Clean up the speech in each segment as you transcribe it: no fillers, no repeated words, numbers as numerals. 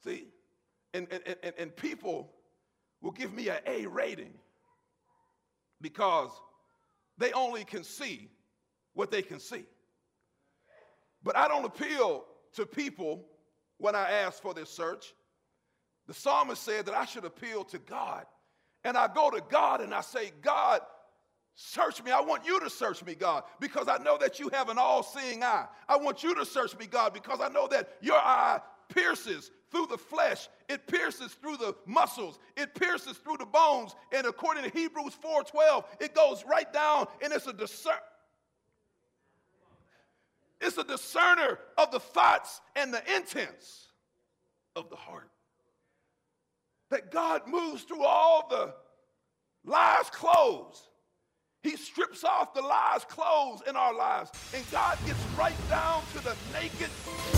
See, and people will give me an A rating because they only can see what they can see. But I don't appeal to people when I ask for this search. The psalmist said that I should appeal to God. And I go to God and I say, God, search me. I want you to search me, God, because I know that you have an all-seeing eye. I want you to search me, God, because I know that your eye pierces through the flesh. It pierces through the muscles. It pierces through the bones. And according to Hebrews 4:12, it goes right down, and it's a discerner of the thoughts and the intents of the heart. That God moves through all the lies clothes. He strips off the lies clothes in our lives, and God gets right down to the naked.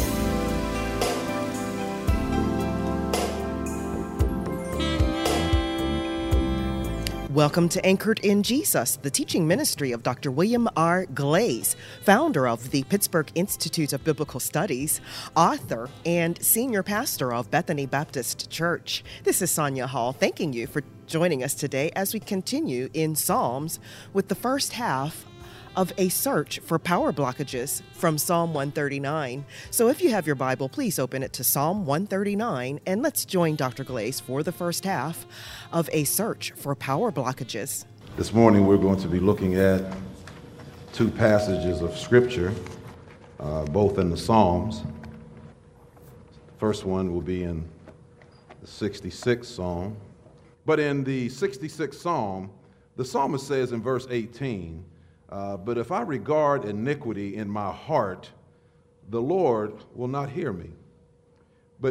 Welcome to Anchored in Jesus, the teaching ministry of Dr. William R. Glaze, founder of the Pittsburgh Institute of Biblical Studies, author, and senior pastor of Bethany Baptist Church. This is Sonia Hall, thanking you for joining us today as we continue in Psalms with the first half of a search for power blockages from Psalm 139. So if you have your Bible, please open it to Psalm 139, and let's join Dr. Glaze for the first half of a search for power blockages. This morning we're going to be looking at two passages of Scripture, both in the Psalms. The first one will be in the 66th Psalm. But in the 66th Psalm, the psalmist says in verse 18, but if I regard iniquity in my heart, the Lord will not hear me. But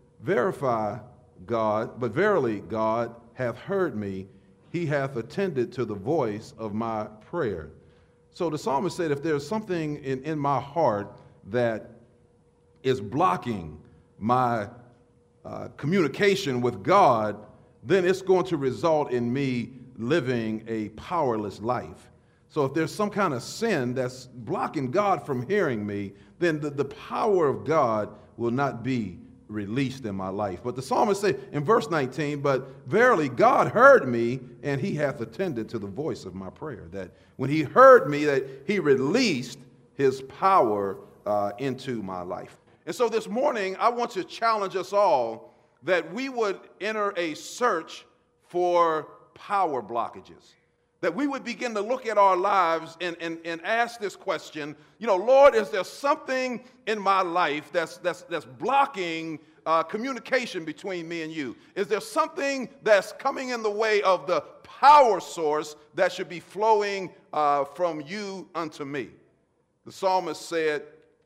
verily God hath heard me. He hath attended to the voice of my prayer. So the psalmist said, if there's something in my heart that is blocking my communication with God, then it's going to result in me living a powerless life. So if there's some kind of sin that's blocking God from hearing me, then the power of God will not be released in my life. But the psalmist said in verse 19, but verily God heard me, and he hath attended to the voice of my prayer. That when he heard me, that he released his power into my life. And so this morning, I want to challenge us all that we would enter a search for power blockages. That we would begin to look at our lives and ask this question, Lord, is there something in my life that's blocking communication between me and you? Is there something that's coming in the way of the power source that should be flowing from you unto me? The psalmist said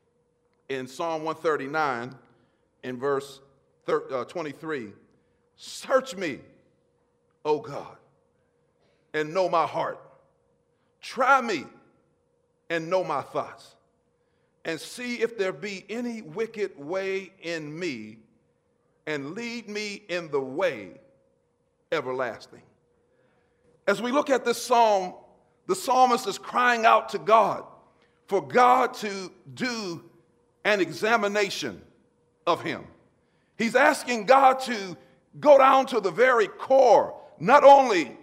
in Psalm 139, in verse 23, search me, O God, and know my heart. Try me and know my thoughts, and see if there be any wicked way in me, and lead me in the way everlasting. As we look at this psalm, the psalmist is crying out to God for God to do an examination of him. He's asking God to go down to the very core, not only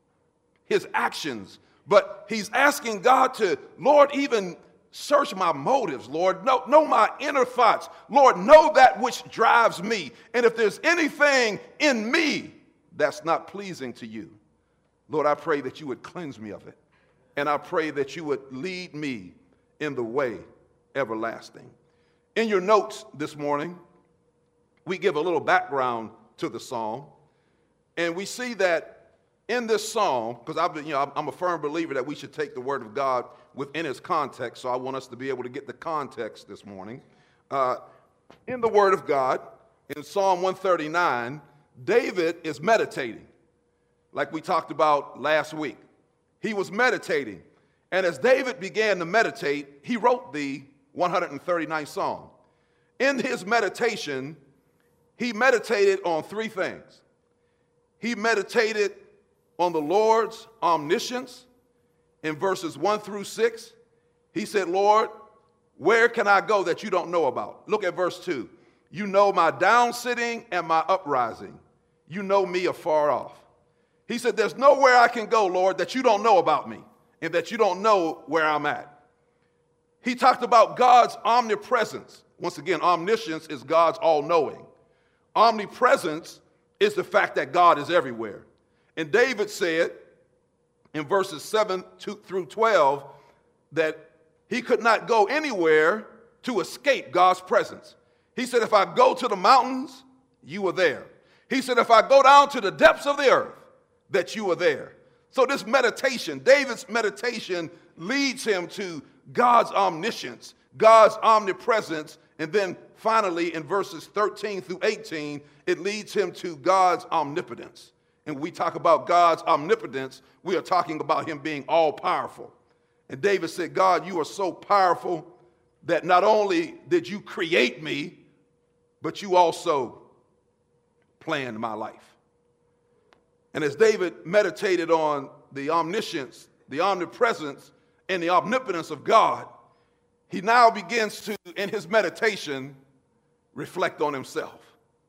his actions, but he's asking God to, Lord, even search my motives, Lord. Know my inner thoughts. Lord, know that which drives me. And if there's anything in me that's not pleasing to you, Lord, I pray that you would cleanse me of it. And I pray that you would lead me in the way everlasting. In your notes this morning, we give a little background to the psalm. And we see that in this psalm, because I'm a firm believer that we should take the word of God within its context, so I want us to be able to get the context this morning. In the word of God, in Psalm 139, David is meditating, like we talked about last week. He was meditating, and as David began to meditate, he wrote the 139th Psalm. In his meditation, he meditated on three things. He meditated on the Lord's omniscience in verses 1 through 6. He said, Lord, where can I go that you don't know about? Look at verse 2. You know my down sitting and my uprising. You know me afar off. He said, there's nowhere I can go, Lord, that you don't know about me and that you don't know where I'm at. He talked about God's omnipresence. Once again, omniscience is God's all-knowing. Omnipresence is the fact that God is everywhere. And David said in verses 7 through 12 that he could not go anywhere to escape God's presence. He said, if I go to the mountains, you are there. He said, if I go down to the depths of the earth, that you are there. So this meditation, David's meditation, leads him to God's omniscience, God's omnipresence, and then finally in verses 13 through 18, it leads him to God's omnipotence. And when we talk about God's omnipotence, we are talking about him being all-powerful. And David said, God, you are so powerful that not only did you create me, but you also planned my life. And as David meditated on the omniscience, the omnipresence, and the omnipotence of God, he now begins to, in his meditation, reflect on himself.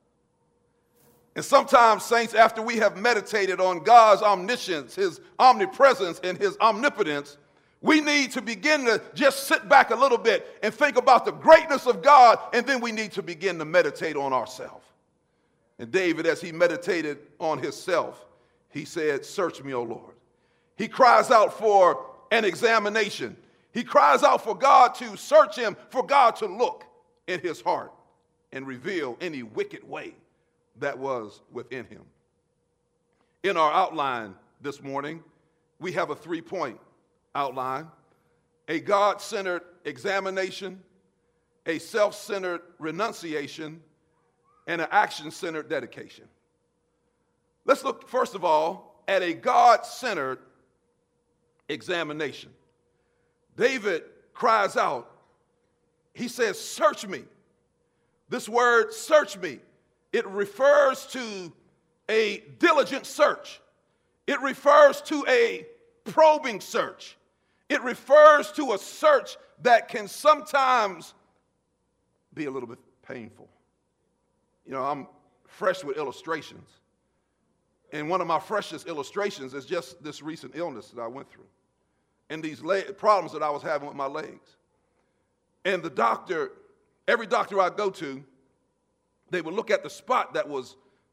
And sometimes, saints, after we have meditated on God's omniscience, his omnipresence, and his omnipotence, we need to begin to just sit back a little bit and think about the greatness of God, and then we need to begin to meditate on ourselves. And David, as he meditated on himself, he said, search me, O Lord. He cries out for an examination. He cries out for God to search him, for God to look in his heart and reveal any wicked way that was within him. In our outline this morning, we have a 3-point outline: a God-centered examination, a self-centered renunciation, and an action-centered dedication. Let's look, first of all, at a God-centered examination. David cries out, he says, search me. This word, search me, it refers to a diligent search. It refers to a probing search. It refers to a search that can sometimes be a little bit painful. You know, I'm fresh with illustrations. And one of my freshest illustrations is just this recent illness that I went through and these problems that I was having with my legs. And the doctor, every doctor I go to, they would look at the spot that was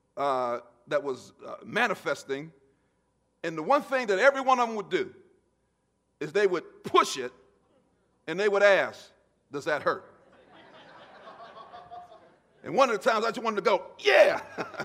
manifesting, and the one thing that every one of them would do is they would push it, and they would ask, does that hurt? And one of the times I just wanted to go, yeah.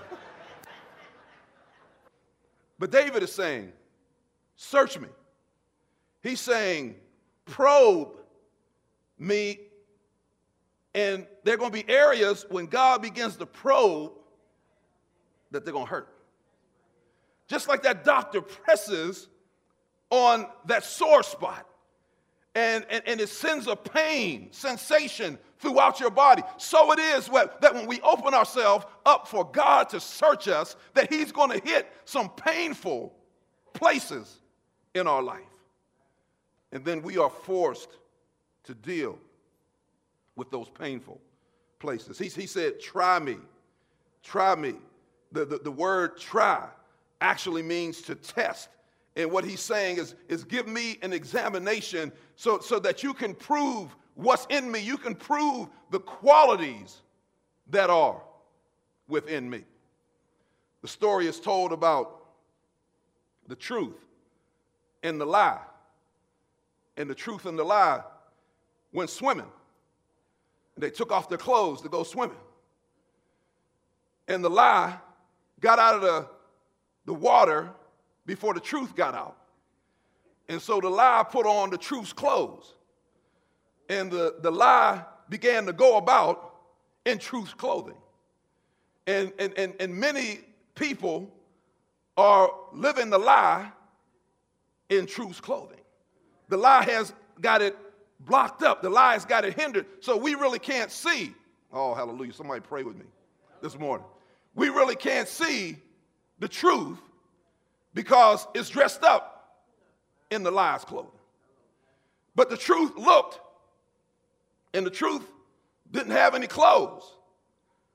But David is saying, search me. He's saying, probe me. And there are going to be areas when God begins to probe that they're going to hurt. Just like that doctor presses on that sore spot and it sends a pain, sensation throughout your body. So it is that when we open ourselves up for God to search us, that he's going to hit some painful places in our life. And then we are forced to deal with those painful places. He said, try me. Try me. The word try actually means to test. And what he's saying is give me an examination so that you can prove what's in me. You can prove the qualities that are within me. The story is told about the truth and the lie. And the truth and the lie went swimming. And they took off their clothes to go swimming. And the lie got out of the water before the truth got out. And so the lie put on the truth's clothes. And the lie began to go about in truth's clothing. And many people are living the lie in truth's clothing. The lie has got it blocked up. The lie has got it hindered. So we really can't see. Oh, hallelujah. Somebody pray with me this morning. We really can't see the truth because it's dressed up in the lie's clothing. But the truth looked, and the truth didn't have any clothes.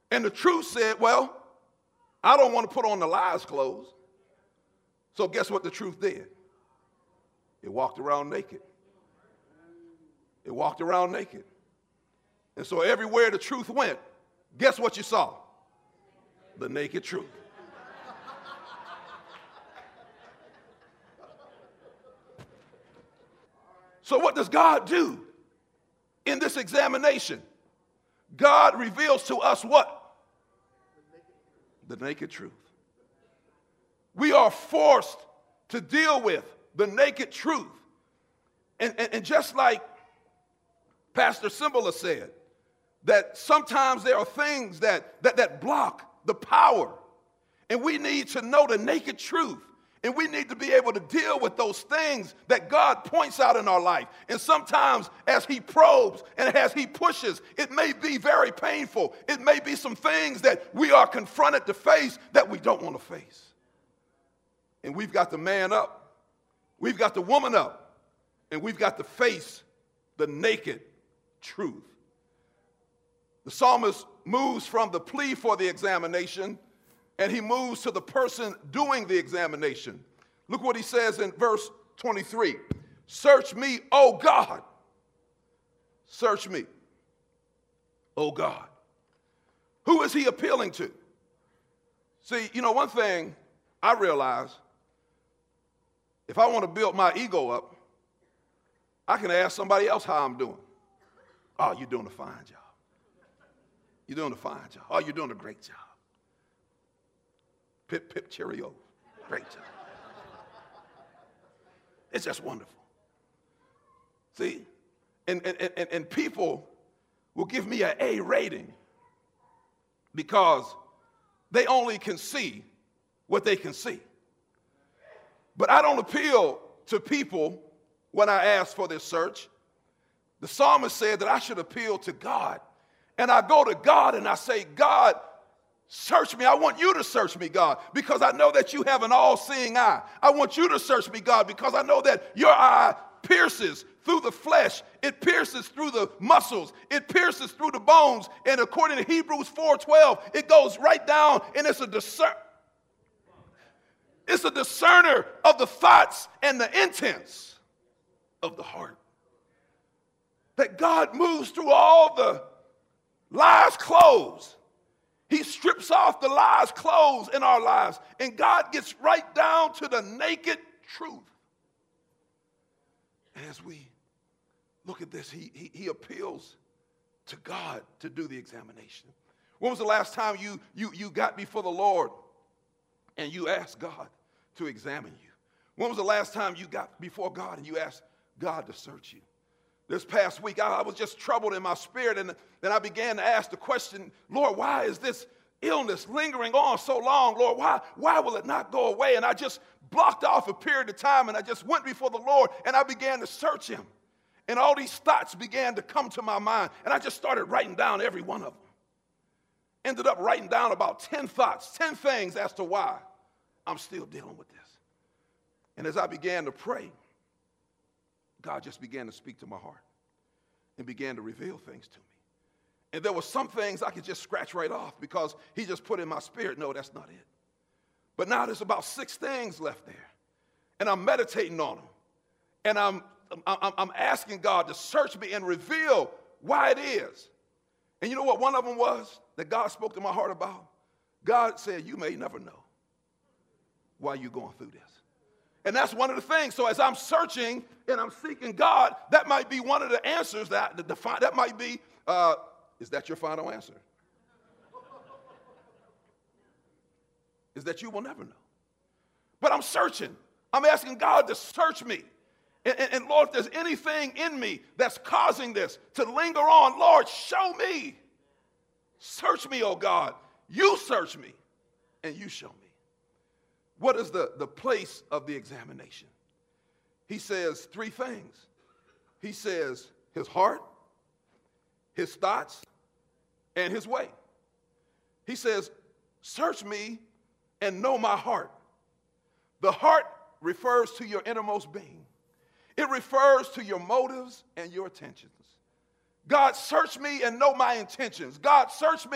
And the truth said, well, I don't want to put on the lies clothes. So guess what the truth did? It walked around naked. It walked around naked. And so everywhere the truth went, guess what you saw? The naked truth. So what does God do in this examination? God reveals to us what? The naked truth. We are forced to deal with the naked truth. And just like Pastor Cymbala said, that sometimes there are things that block the power. And we need to know the naked truth. And we need to be able to deal with those things that God points out in our life. And sometimes as he probes and as he pushes, it may be very painful. It may be some things that we are confronted to face that we don't want to face. And we've got to man up. We've got to woman up. And we've got to face the naked truth. The psalmist moves from the plea for the examination and he moves to the person doing the examination. Look what he says in verse 23. Search me, O God. Search me, O God. Who is he appealing to? See, one thing I realize, if I want to build my ego up, I can ask somebody else how I'm doing. Oh, you're doing a fine job. You're doing a fine job. Oh, you're doing a great job. Pip, pip, cheerio. Great job. It's just wonderful. See, and people will give me an A rating because they only can see what they can see. But I don't appeal to people when I ask for this search. The psalmist said that I should appeal to God. And I go to God and I say, God, search me. I want you to search me, God, because I know that you have an all-seeing eye. I want you to search me, God, because I know that your eye pierces through the flesh. It pierces through the muscles. It pierces through the bones. And according to Hebrews 4:12, it goes right down and it's a discerner of the thoughts and the intents of the heart. That God moves through all the lies clothes. He strips off the lies clothes in our lives, and God gets right down to the naked truth. As we look at this, he appeals to God to do the examination. When was the last time you got before the Lord and you asked God to examine you? When was the last time you got before God and you asked God to search you? This past week, I was just troubled in my spirit, and then I began to ask the question, Lord, why is this illness lingering on so long? Lord, why will it not go away? And I just blocked off a period of time, and I just went before the Lord, and I began to search him. And all these thoughts began to come to my mind, and I just started writing down every one of them. Ended up writing down about 10 thoughts, 10 things as to why I'm still dealing with this. And as I began to pray, God just began to speak to my heart and began to reveal things to me. And there were some things I could just scratch right off because he just put in my spirit, no, that's not it. But now there's about 6 things left there. And I'm meditating on them. And I'm asking God to search me and reveal why it is. And you know what one of them was that God spoke to my heart about? God said, you may never know why you're going through this. And that's one of the things. So as I'm searching and I'm seeking God, that might be one of the answers that might be, is that your final answer? Is that you will never know. But I'm searching. I'm asking God to search me. And Lord, if there's anything in me that's causing this to linger on, Lord, show me. Search me, oh God. You search me and you show me. What is the place of the examination? He says 3 things. He says his heart, his thoughts, and his way. He says, search me and know my heart. The heart refers to your innermost being. It refers to your motives and your intentions. God, search me and know my intentions. God, search me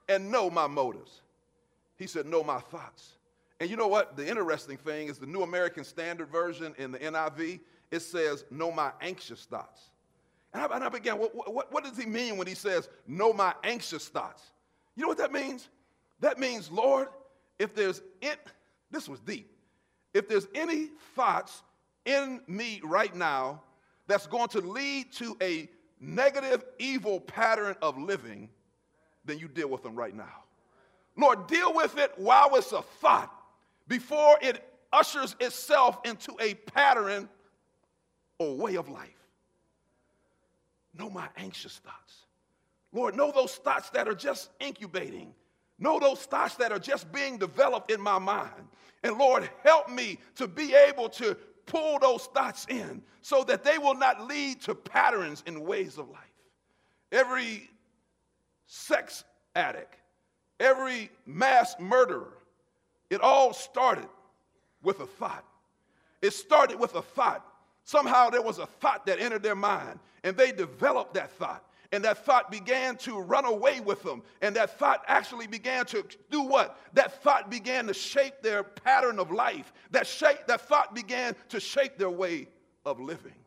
and know my motives. He said, know my thoughts. And you know what? The interesting thing is the New American Standard Version in the NIV, it says, know my anxious thoughts. And I began, what does he mean when he says, know my anxious thoughts? You know what that means? That means, Lord, if there's this was deep. If there's any thoughts in me right now that's going to lead to a negative, evil pattern of living, then you deal with them right now. Lord, deal with it while it's a thought, before it ushers itself into a pattern or way of life. Know my anxious thoughts. Lord, know those thoughts that are just incubating. Know those thoughts that are just being developed in my mind. And Lord, help me to be able to pull those thoughts in so that they will not lead to patterns and ways of life. Every sex addict, every mass murderer, it all started with a thought. It started with a thought. Somehow there was a thought that entered their mind, and they developed that thought. And that thought began to run away with them. And that thought actually began to do what? That thought began to shape their pattern of life. That thought began to shape their way of living.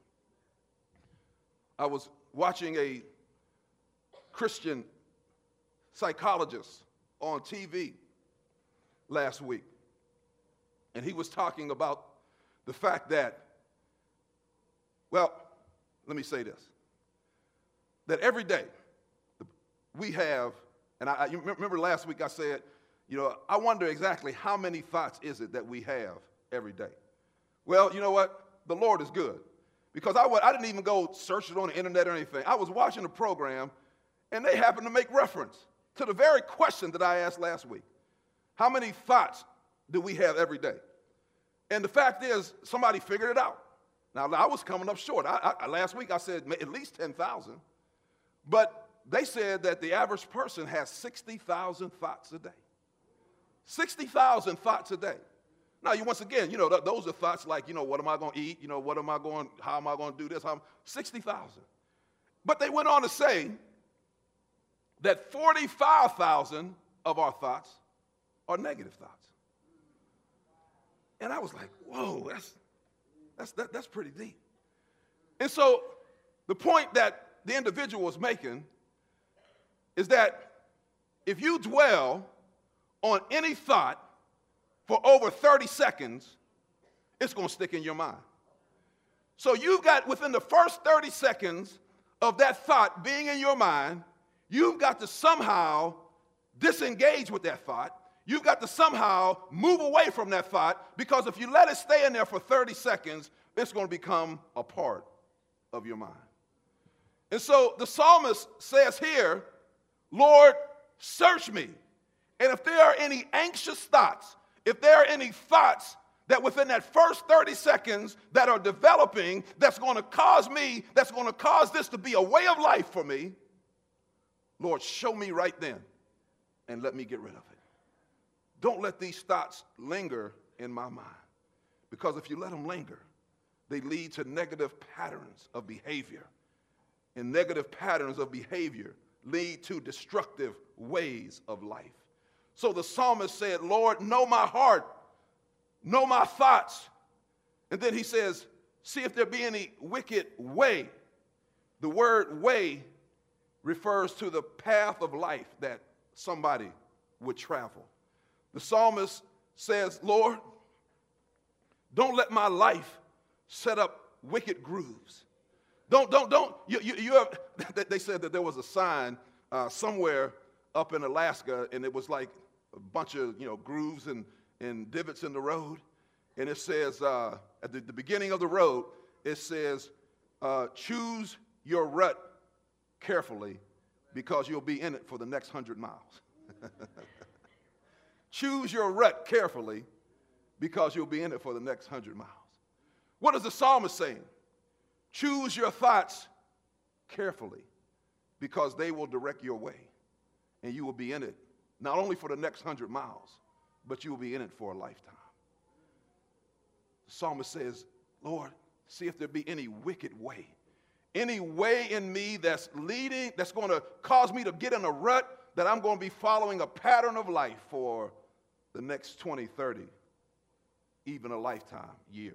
I was watching a Christian psychologist on TV last week. And he was talking about the fact that, well, let me say this. That every day we have, and you remember last week I said, I wonder exactly how many thoughts is it that we have every day. Well, you know what? The Lord is good. Because I didn't even go search it on the internet or anything. I was watching the program, and they happened to make reference to the very question that I asked last week. How many thoughts do we have every day? And the fact is, somebody figured it out. Now, I was coming up short. Last week I said at least 10,000. But they said that the average person has 60,000 thoughts a day. 60,000 thoughts a day. Now, once again, those are thoughts like, what am I going to eat? How am I going to do this? 60,000. But they went on to say that 45,000 of our thoughts are negative thoughts. And I was like, whoa, that's pretty deep. And so the point that the individual was making is that if you dwell on any thought for over 30 seconds, it's going to stick in your mind. So you've got, within the first 30 seconds of that thought being in your mind, you've got to somehow disengage with that thought. You've got to somehow move away from that thought, because if you let it stay in there for 30 seconds, it's going to become a part of your mind. And so the psalmist says here, Lord, search me. And if there are any anxious thoughts, if there are any thoughts that within that first 30 seconds that are developing, that's going to cause this to be a way of life for me, Lord, show me right then and let me get rid of it. Don't let these thoughts linger in my mind, because if you let them linger, they lead to negative patterns of behavior. And negative patterns of behavior lead to destructive ways of life. So the psalmist said, Lord, know my heart, know my thoughts. And then he says, see if there be any wicked way. The word way refers to the path of life that somebody would travel. The psalmist says, Lord, don't let my life set up wicked grooves. They said that there was a sign somewhere up in Alaska, and it was like a bunch of, grooves and divots in the road. And it says, at the beginning of the road, it says, choose your rut carefully, because you'll be in it for the next 100 miles. Choose your rut carefully, because you'll be in it for the next 100 miles. What is the psalmist saying? Choose your thoughts carefully, because they will direct your way, and you will be in it not only for the next 100 miles, but you will be in it for a lifetime. The psalmist says, Lord, see if there be any wicked way in me that's going to cause me to get in a rut, that I'm going to be following a pattern of life for the next 20, 30, even a lifetime, years.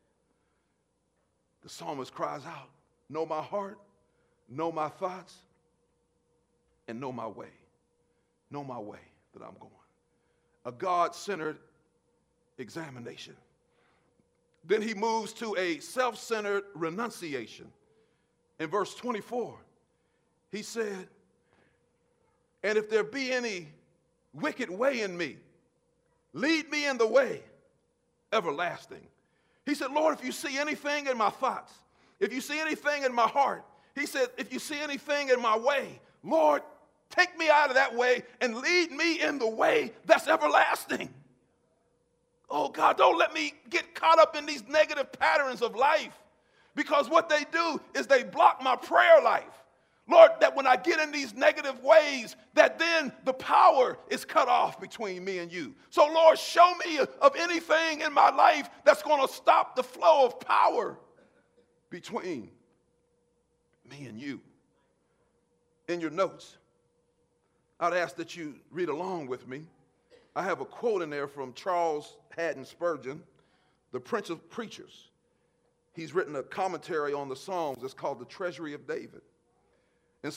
The psalmist cries out, know my heart, know my thoughts, and know my way. Know my way that I'm going. A God-centered examination. Then he moves to a self-centered renunciation. In verse 24, he said, and if there be any wicked way in me, lead me in the way everlasting. He said, Lord, if you see anything in my thoughts, if you see anything in my heart, he said, if you see anything in my way, Lord, take me out of that way and lead me in the way that's everlasting. Oh, God, don't let me get caught up in these negative patterns of life, because what they do is they block my prayer life. Lord, that when I get in these negative ways, that then the power is cut off between me and you. So, Lord, show me of anything in my life that's going to stop the flow of power between me and you. In your notes, I'd ask that you read along with me. I have a quote in there from Charles Haddon Spurgeon, the Prince of Preachers. He's written a commentary on the Psalms. It's called The Treasury of David. And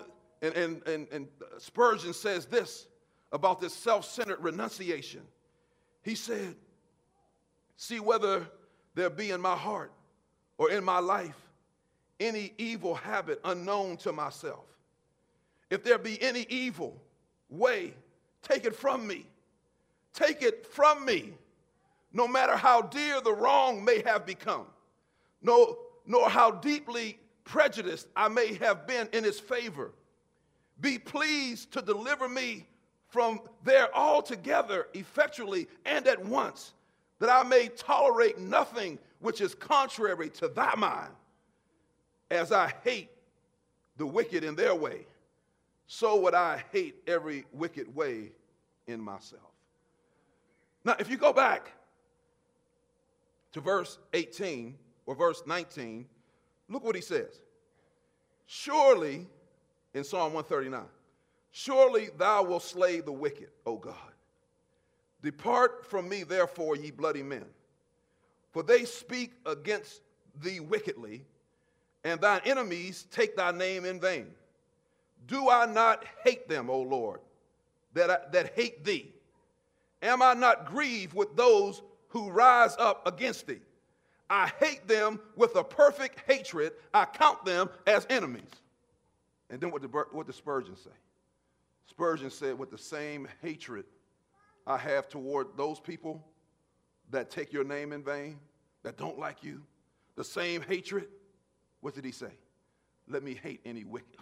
Spurgeon says this about this self-centered renunciation. He said, see whether there be in my heart or in my life any evil habit unknown to myself. If there be any evil way, take it from me. Take it from me, no matter how dear the wrong may have become, nor how deeply prejudiced I may have been in its favor. Be pleased to deliver me from there altogether, effectually and at once, that I may tolerate nothing which is contrary to thy mind. As I hate the wicked in their way, so would I hate every wicked way in myself. Now, if you go back to verse 18 or verse 19, look what he says. Surely, in Psalm 139, surely thou wilt slay the wicked, O God. Depart from me, therefore, ye bloody men, for they speak against thee wickedly, and thine enemies take thy name in vain. Do I not hate them, O Lord, that hate thee? Am I not grieved with those who rise up against thee? I hate them with a perfect hatred. I count them as enemies. And then what did Spurgeon say? Spurgeon said, with the same hatred I have toward those people that take your name in vain, that don't like you, the same hatred, what did he say? Let me hate any wicked.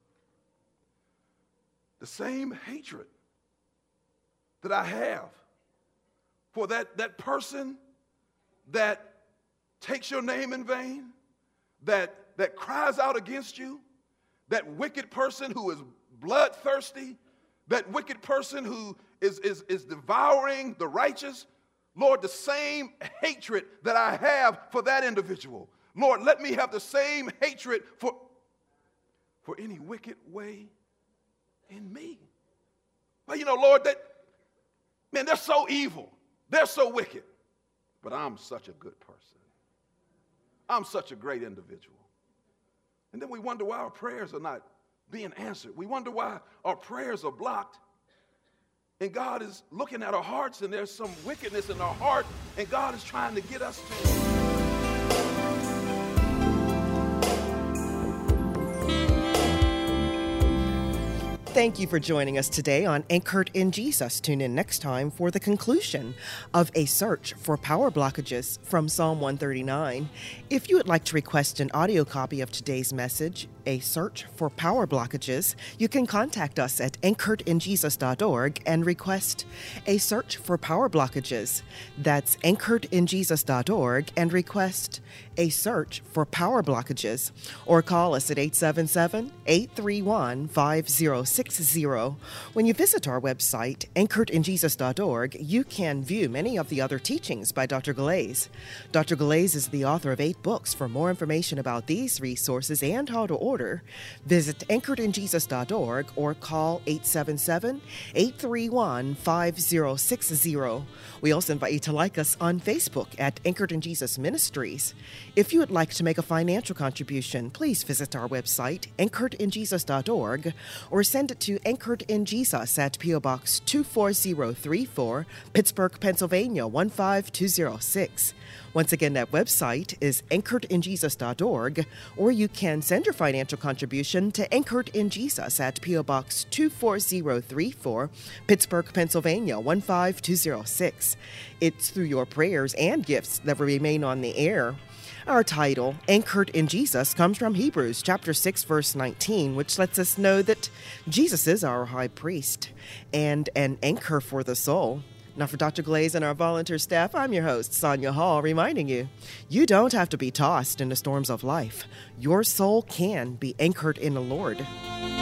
The same hatred that I have for that person that takes your name in vain, that cries out against you, that wicked person who is bloodthirsty, that wicked person who is devouring the righteous. Lord, the same hatred that I have for that individual, Lord, let me have the same hatred for any wicked way in me. But Lord, they're so evil. They're so wicked. But I'm such a good person. I'm such a great individual. And then we wonder why our prayers are not being answered. We wonder why our prayers are blocked. And God is looking at our hearts, and there's some wickedness in our heart, and God is trying to get us to... Thank you for joining us today on Anchored in Jesus. Tune in next time for the conclusion of A Search for Power Blockages from Psalm 139. If you would like to request an audio copy of today's message, A Search for Power Blockages, you can contact us at anchoredinjesus.org and request A Search for Power Blockages. That's anchoredinjesus.org and request A Search for Power Blockages. Or call us at 877-831-5060. When you visit our website, anchoredinjesus.org, you can view many of the other teachings by Dr. Galais. Dr. Galais is the author of 8 books. For more information about these resources and how to order order, visit anchoredinjesus.org or call 877-831-5060. We also invite you to like us on Facebook at Anchored in Jesus Ministries. If you would like to make a financial contribution, please visit our website, anchoredinjesus.org, or send it to Anchored in Jesus at P.O. Box 24034, Pittsburgh, Pennsylvania 15206. Once again, that website is anchoredinjesus.org, or you can send your financial contribution to Anchored in Jesus at P.O. Box 24034, Pittsburgh, Pennsylvania 15206. It's through your prayers and gifts that will remain on the air. Our title, Anchored in Jesus, comes from Hebrews chapter 6, verse 19, which lets us know that Jesus is our high priest and an anchor for the soul. Now, for Dr. Glaze and our volunteer staff, I'm your host, Sonia Hall, reminding you, you don't have to be tossed in the storms of life. Your soul can be anchored in the Lord.